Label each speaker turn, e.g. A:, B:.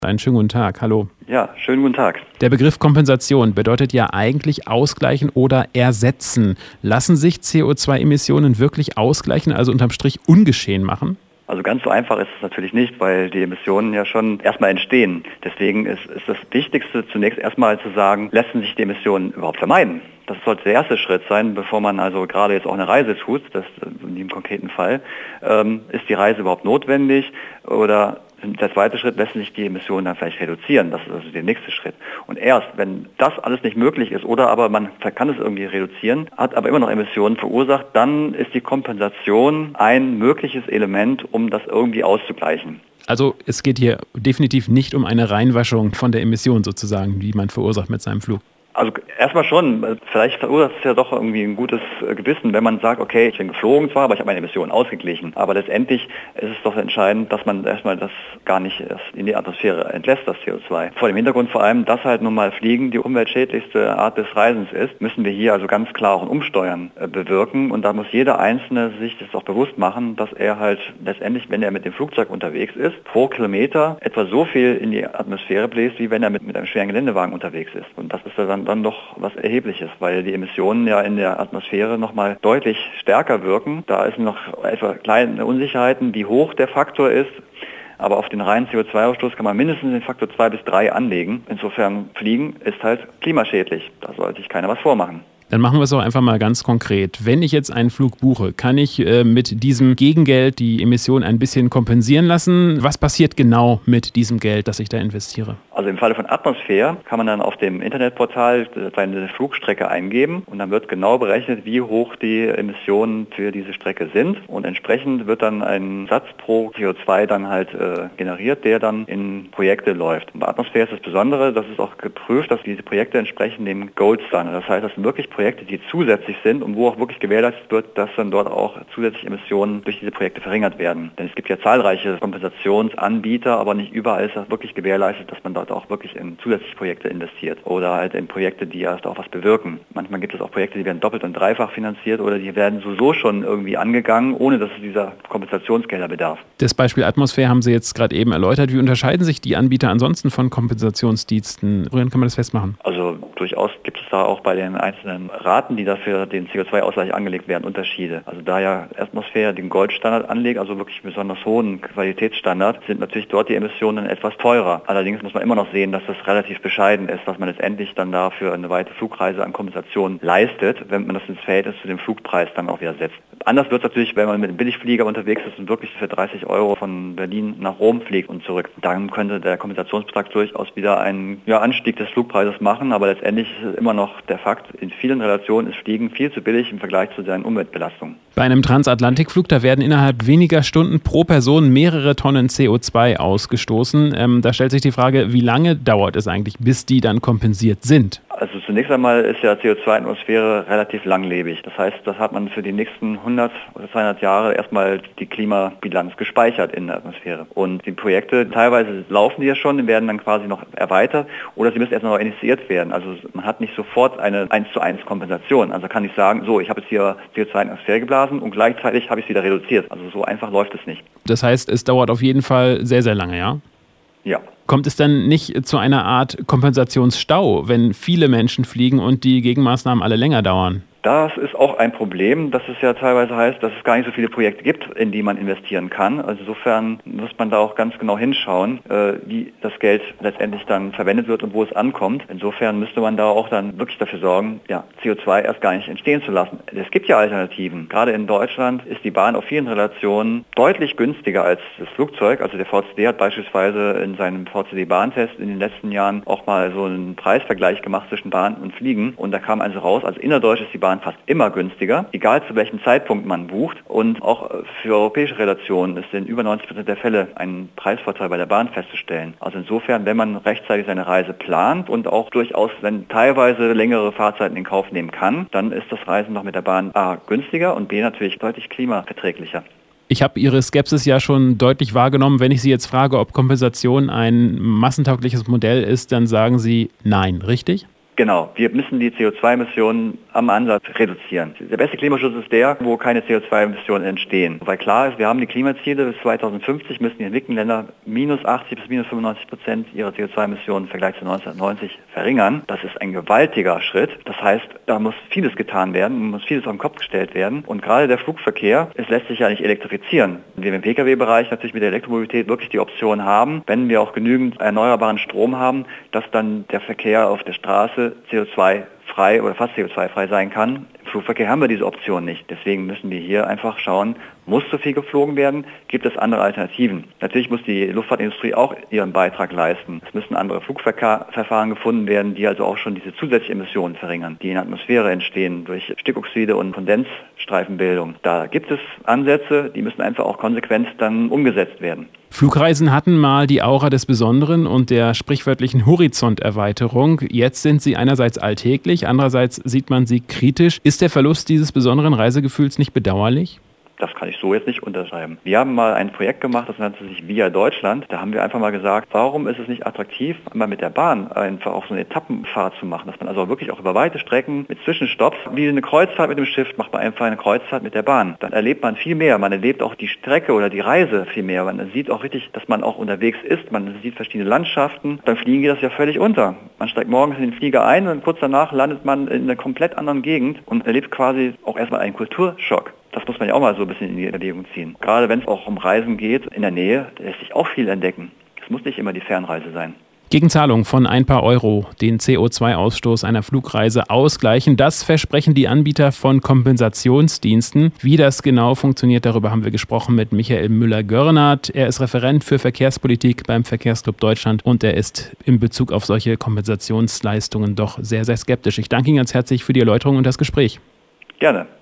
A: Einen schönen guten Tag, hallo.
B: Ja, schönen guten Tag.
A: Der Begriff Kompensation bedeutet ja eigentlich ausgleichen oder ersetzen. Lassen sich CO2-Emissionen wirklich ausgleichen, also unterm Strich ungeschehen machen?
B: Also ganz so einfach ist es natürlich nicht, weil die Emissionen ja schon erstmal entstehen. Deswegen ist das Wichtigste zunächst erstmal zu sagen, lassen sich die Emissionen überhaupt vermeiden? Das sollte der erste Schritt sein, bevor man also gerade jetzt auch eine Reise tut, das in dem konkreten Fall. Ist die Reise überhaupt notwendig oder der zweite Schritt, lassen sich die Emissionen dann vielleicht reduzieren. Das ist also der nächste Schritt. Und erst, wenn das alles nicht möglich ist oder aber man kann es irgendwie reduzieren, hat aber immer noch Emissionen verursacht, dann ist die Kompensation ein mögliches Element, um das irgendwie auszugleichen.
A: Also es geht hier definitiv nicht um eine Reinwaschung von der Emission sozusagen, die man verursacht mit seinem Flug.
B: Also erstmal schon, vielleicht verursacht es ja doch irgendwie ein gutes Gewissen, wenn man sagt, okay, ich bin geflogen zwar, aber ich habe meine Emissionen ausgeglichen. Aber letztendlich ist es doch entscheidend, dass man erstmal das gar nicht erst in die Atmosphäre entlässt, das CO2. Vor dem Hintergrund vor allem, dass halt nun mal Fliegen die umweltschädlichste Art des Reisens ist, müssen wir hier also ganz klar auch ein Umsteuern bewirken. Und da muss jeder Einzelne sich das auch bewusst machen, dass er halt letztendlich, wenn er mit dem Flugzeug unterwegs ist, pro Kilometer etwa so viel in die Atmosphäre bläst, wie wenn er mit einem schweren Geländewagen unterwegs ist. Und das ist dann doch was Erhebliches, weil die Emissionen ja in der Atmosphäre nochmal deutlich stärker wirken. Da ist noch etwa kleine Unsicherheiten, wie hoch der Faktor ist. Aber auf den reinen CO2-Ausstoß kann man mindestens den Faktor 2 bis 3 anlegen. Insofern Fliegen ist halt klimaschädlich. Da sollte sich keiner was vormachen.
A: Dann machen wir es auch einfach mal ganz konkret. Wenn ich jetzt einen Flug buche, kann ich mit diesem Gegengeld die Emissionen ein bisschen kompensieren lassen? Was passiert genau mit diesem Geld, das ich da investiere?
B: Also im Falle von Atmosphäre kann man dann auf dem Internetportal seine Flugstrecke eingeben und dann wird genau berechnet, wie hoch die Emissionen für diese Strecke sind. Und entsprechend wird dann ein Satz pro CO2 dann halt generiert, der dann in Projekte läuft. Und bei Atmosphäre ist das Besondere, das ist auch geprüft, dass diese Projekte entsprechen dem Gold Standard. Das heißt, das sind wirklich Projekte, die zusätzlich sind und wo auch wirklich gewährleistet wird, dass dann dort auch zusätzliche Emissionen durch diese Projekte verringert werden. Denn es gibt ja zahlreiche Kompensationsanbieter, aber nicht überall ist das wirklich gewährleistet, dass man dort auch wirklich in zusätzliche Projekte investiert oder halt in Projekte, die erst auch was bewirken. Manchmal gibt es auch Projekte, die werden doppelt und dreifach finanziert oder die werden sowieso schon irgendwie angegangen, ohne dass es dieser Kompensationsgelder bedarf.
A: Das Beispiel Atmosphäre haben Sie jetzt gerade eben erläutert. Wie unterscheiden sich die Anbieter ansonsten von Kompensationsdiensten? Worin kann man das festmachen?
B: Also durchaus gibt es da auch bei den einzelnen Raten, die dafür den CO2-Ausgleich angelegt werden, Unterschiede. Also da ja Atmosphäre den Goldstandard anlegt, also wirklich einen besonders hohen Qualitätsstandard, sind natürlich dort die Emissionen etwas teurer. Allerdings muss man immer noch sehen, dass das relativ bescheiden ist, was man letztendlich dann dafür eine weite Flugreise an Kompensation leistet, wenn man das ins Verhältnis zu dem Flugpreis dann auch wieder setzt. Anders wird es natürlich, wenn man mit einem Billigflieger unterwegs ist und wirklich für 30 € von Berlin nach Rom fliegt und zurück. Dann könnte der Kompensationsbetrag durchaus wieder einen Anstieg des Flugpreises machen, aber letztendlich ist es immer noch der Fakt, in vielen Relationen ist Fliegen viel zu billig im Vergleich zu seinen Umweltbelastungen.
A: Bei einem Transatlantikflug, da werden innerhalb weniger Stunden pro Person mehrere Tonnen CO2 ausgestoßen. Da stellt sich die Frage, wie lange dauert es eigentlich, bis die dann kompensiert sind?
B: Also zunächst einmal ist ja CO2 in der Atmosphäre relativ langlebig. Das heißt, das hat man für die nächsten 100 oder 200 Jahre erstmal die Klimabilanz gespeichert in der Atmosphäre. Und die Projekte, teilweise laufen die ja schon, werden dann quasi noch erweitert oder sie müssen erst noch initiiert werden. Also man hat nicht sofort eine 1:1 Kompensation. Also kann ich sagen, so, ich habe jetzt hier CO2 in die Atmosphäre geblasen und gleichzeitig habe ich es wieder reduziert. Also so einfach läuft es nicht.
A: Das heißt, es dauert auf jeden Fall sehr, sehr lange, ja?
B: Ja.
A: Kommt es dann nicht zu einer Art Kompensationsstau, wenn viele Menschen fliegen und die Gegenmaßnahmen alle länger dauern?
B: Das ist auch ein Problem, dass es ja teilweise heißt, dass es gar nicht so viele Projekte gibt, in die man investieren kann. Also insofern muss man da auch ganz genau hinschauen, wie das Geld letztendlich dann verwendet wird und wo es ankommt. Insofern müsste man da auch dann wirklich dafür sorgen, CO2 erst gar nicht entstehen zu lassen. Es gibt ja Alternativen. Gerade in Deutschland ist die Bahn auf vielen Relationen deutlich günstiger als das Flugzeug. Also der VCD hat beispielsweise in seinem VCD-Bahntest in den letzten Jahren auch mal so einen Preisvergleich gemacht zwischen Bahn und Fliegen. Und da kam also raus, also innerdeutsch ist die Bahn fast immer günstiger, egal zu welchem Zeitpunkt man bucht. Und auch für europäische Relationen ist in über 90% der Fälle ein Preisvorteil bei der Bahn festzustellen. Also insofern, wenn man rechtzeitig seine Reise plant und auch durchaus, wenn teilweise längere Fahrzeiten in Kauf nehmen kann, dann ist das Reisen noch mit der Bahn A günstiger und B natürlich deutlich klimaverträglicher.
A: Ich habe Ihre Skepsis ja schon deutlich wahrgenommen. Wenn ich Sie jetzt frage, ob Kompensation ein massentaugliches Modell ist, dann sagen Sie nein, richtig?
B: Genau, wir müssen die CO2-Emissionen am Ansatz reduzieren. Der beste Klimaschutz ist der, wo keine CO2-Emissionen entstehen. Weil klar ist, wir haben die Klimaziele, bis 2050 müssen die entwickelten Länder minus 80 bis minus 95% ihrer CO2-Emissionen im Vergleich zu 1990 verringern. Das ist ein gewaltiger Schritt. Das heißt, da muss vieles getan werden, muss vieles auf den Kopf gestellt werden. Und gerade der Flugverkehr, es lässt sich ja nicht elektrifizieren. Wir im Pkw-Bereich natürlich mit der Elektromobilität wirklich die Option haben, wenn wir auch genügend erneuerbaren Strom haben, dass dann der Verkehr auf der Straße CO2-frei oder fast CO2-frei sein kann. Im Flugverkehr haben wir diese Option nicht. Deswegen müssen wir hier einfach schauen, muss so viel geflogen werden? Gibt es andere Alternativen? Natürlich muss die Luftfahrtindustrie auch ihren Beitrag leisten. Es müssen andere Flugverfahren gefunden werden, die also auch schon diese zusätzlichen Emissionen verringern, die in der Atmosphäre entstehen durch Stickoxide und Kondensstreifenbildung. Da gibt es Ansätze, die müssen einfach auch konsequent dann umgesetzt werden.
A: Flugreisen hatten mal die Aura des Besonderen und der sprichwörtlichen Horizonterweiterung. Jetzt sind sie einerseits alltäglich, andererseits sieht man sie kritisch. Ist der Verlust dieses besonderen Reisegefühls nicht bedauerlich?
B: Das kann ich so jetzt nicht unterschreiben. Wir haben mal ein Projekt gemacht, das nannte sich Via Deutschland. Da haben wir einfach mal gesagt, warum ist es nicht attraktiv, mal mit der Bahn einfach auch so eine Etappenfahrt zu machen, dass man also wirklich auch über weite Strecken mit Zwischenstopps, wie eine Kreuzfahrt mit dem Schiff, macht man einfach eine Kreuzfahrt mit der Bahn. Dann erlebt man viel mehr. Man erlebt auch die Strecke oder die Reise viel mehr. Man sieht auch richtig, dass man auch unterwegs ist. Man sieht verschiedene Landschaften. Beim Fliegen geht das ja völlig unter. Man steigt morgens in den Flieger ein und kurz danach landet man in einer komplett anderen Gegend und erlebt quasi auch erstmal einen Kulturschock. Das muss man ja auch mal so ein bisschen in die Erwägung ziehen. Gerade wenn es auch um Reisen geht, in der Nähe, da lässt sich auch viel entdecken. Es muss nicht immer die Fernreise sein.
A: Gegen Zahlung von ein paar Euro den CO2-Ausstoß einer Flugreise ausgleichen. Das versprechen die Anbieter von Kompensationsdiensten. Wie das genau funktioniert, darüber haben wir gesprochen mit Michael Müller-Görnert. Er ist Referent für Verkehrspolitik beim Verkehrsclub Deutschland und er ist in Bezug auf solche Kompensationsleistungen doch sehr, sehr skeptisch. Ich danke Ihnen ganz herzlich für die Erläuterung und das Gespräch.
B: Gerne.